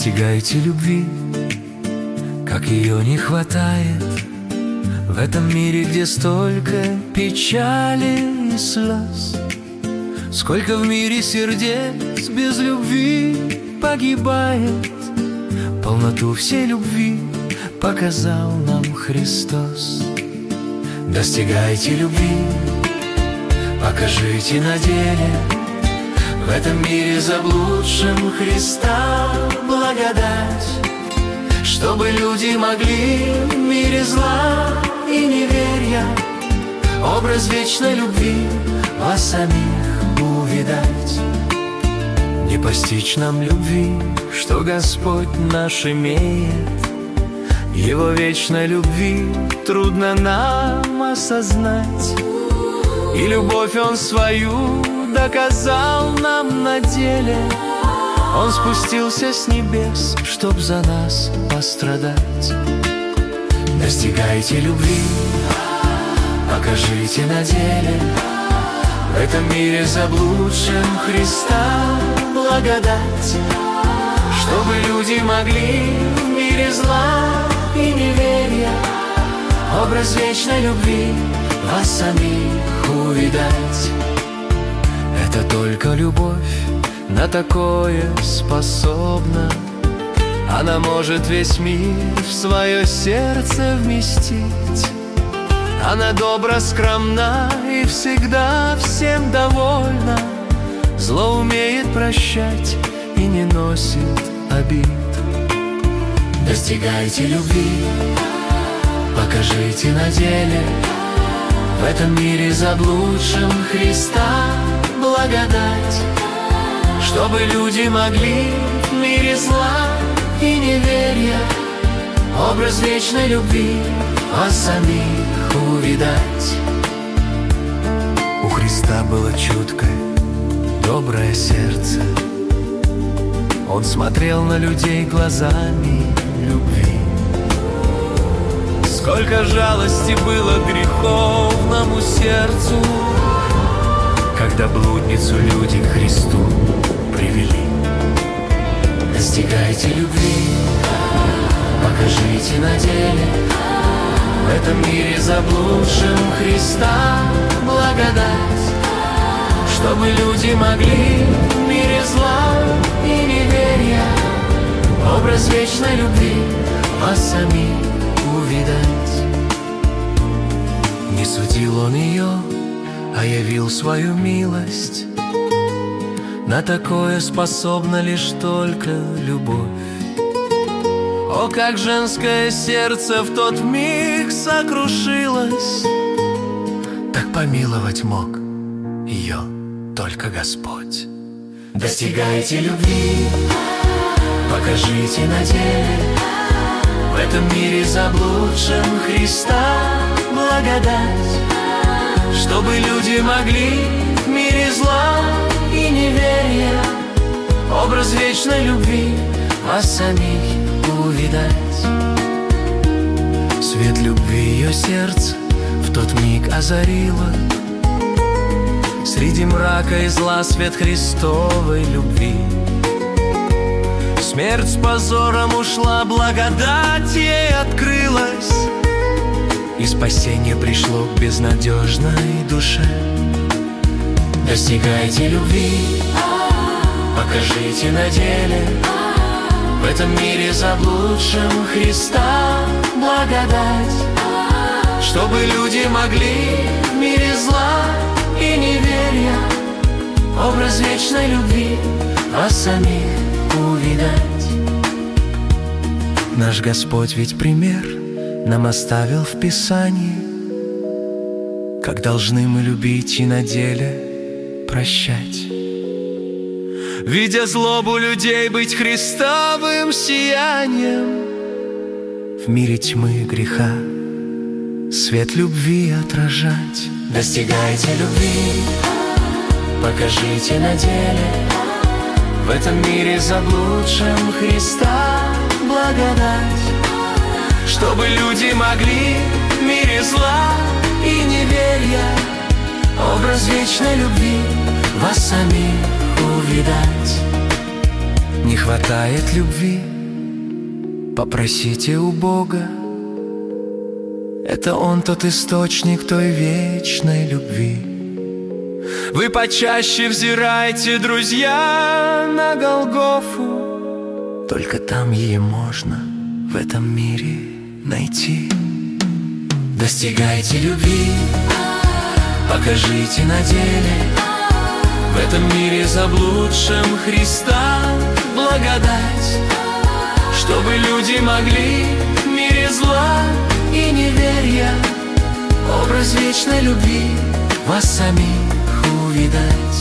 Достигайте любви, как ее не хватает в этом мире, где столько печали и слез. Сколько в мире сердец без любви погибает. Полноту всей любви показал нам Христос. Достигайте любви, покажите на деле в этом мире заблудшим Христа благодать, чтобы люди могли в мире зла и неверия образ вечной любви вас самих увидать. Не постичь нам любви, что Господь наш имеет, Его вечной любви трудно нам осознать. И любовь Он свою доказал нам на деле. Он спустился с небес, чтоб за нас пострадать. Достигайте любви, покажите на деле в этом мире заблудшим Христа благодать, чтобы люди могли в мире зла и неверия образ вечной любви вас самих увидать. Это только любовь на такое способна. Она может весь мир в свое сердце вместить. Она добра, скромна и всегда всем довольна. Зло умеет прощать и не носит обид. Достигайте любви, покажите на деле в этом мире заблудшим Христа благодать, чтобы люди могли в мире зла и неверия образ вечной любви вас самих увидать. У Христа было чуткое, доброе сердце. Он смотрел на людей глазами любви. Сколько жалости было греховному сердцу, когда блудницу люди к Христу привели. Достигайте любви, покажите на деле в этом мире заблудшим Христа благодать, чтобы люди могли в мире зла и неверия образ вечной любви вас самих увидать. Не судил Он ее, а явил свою милость. На такое способна лишь только любовь. О, как женское сердце в тот миг сокрушилось! Так помиловать мог ее только Господь. Достигайте любви, покажите на деле в этом мире заблудшим Христа благодать, чтобы люди могли в мире зла и неверия образ вечной любви вас самих увидать. Свет любви ее сердце в тот миг озарило. Среди мрака и зла свет Христовой любви. Смерть с позором ушла, благодать ей открылась, и спасение пришло к безнадежной душе. Достигайте любви, покажите на деле в этом мире заблудшим Христа благодать, чтобы люди могли в мире зла и неверия образ вечной любви вас самих увидать. Наш Господь ведь пример нам оставил в Писании, как должны мы любить и на деле прощать. Видя злобу людей, быть Христовым сиянием, в мире тьмы и греха свет любви отражать. Достигайте любви, покажите на деле в этом мире заблудшим Христа благодать, чтобы люди могли в мире зла и неверия образ вечной любви вас самих увидать. Не хватает любви Попросите у Бога, это Он тот источник той вечной любви. Вы почаще взирайте, друзья, на Голгофу, только там ее можно в этом мире найти. Достигайте любви, покажите на деле в этом мире заблудшим Христа благодать, чтобы люди могли в мире зла и неверия образ вечной любви вас самих увидать.